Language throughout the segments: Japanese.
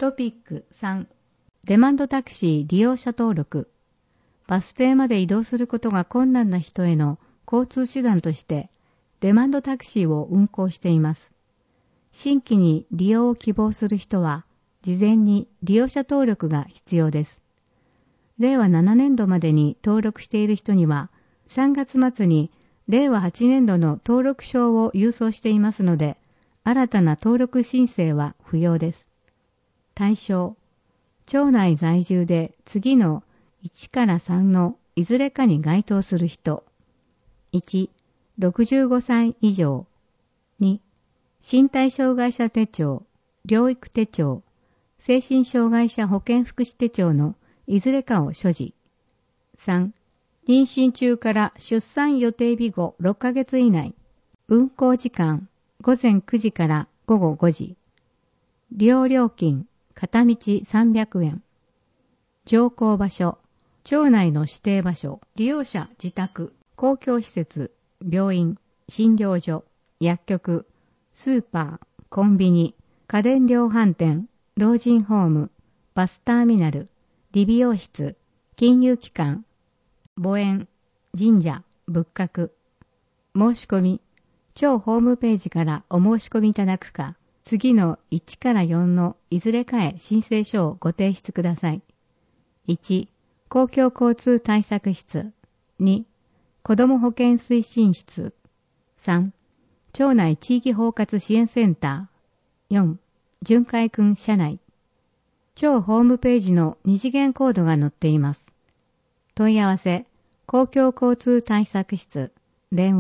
トピック3、デマンドタクシー利用者登録。バス停まで移動することが困難な人への交通手段として、デマンドタクシーを運行しています。新規に利用を希望する人は、事前に利用者登録が必要です。令和7年度までに登録している人には、3月末に令和8年度の登録証を郵送していますので、新たな登録申請は不要です。対象、町内在住で次の1から3のいずれかに該当する人。1、65歳以上。2、身体障害者手帳、療育手帳、精神障害者保健福祉手帳のいずれかを所持。3、妊娠中から出産予定日後6ヶ月以内。運行時間、午前9時から午後5時。利用料金、片道300円。乗降場所、町内の指定場所、利用者自宅、公共施設、病院、診療所、薬局、スーパー、コンビニ、家電量販店、老人ホーム、バスターミナル、理美容室、金融機関、墓園、神社、仏閣。申し込み、町ホームページからお申し込みいただくか、次の1から4のいずれかへ申請書をご提出ください。1、公共交通対策室。2、子ども保健推進室。3、町内地域包括支援センター。4、巡回訓車内。町ホームページの二次元コードが載っています。問い合わせ、公共交通対策室。電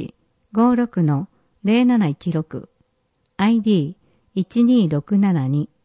話、0561-56-0716。ID、12672。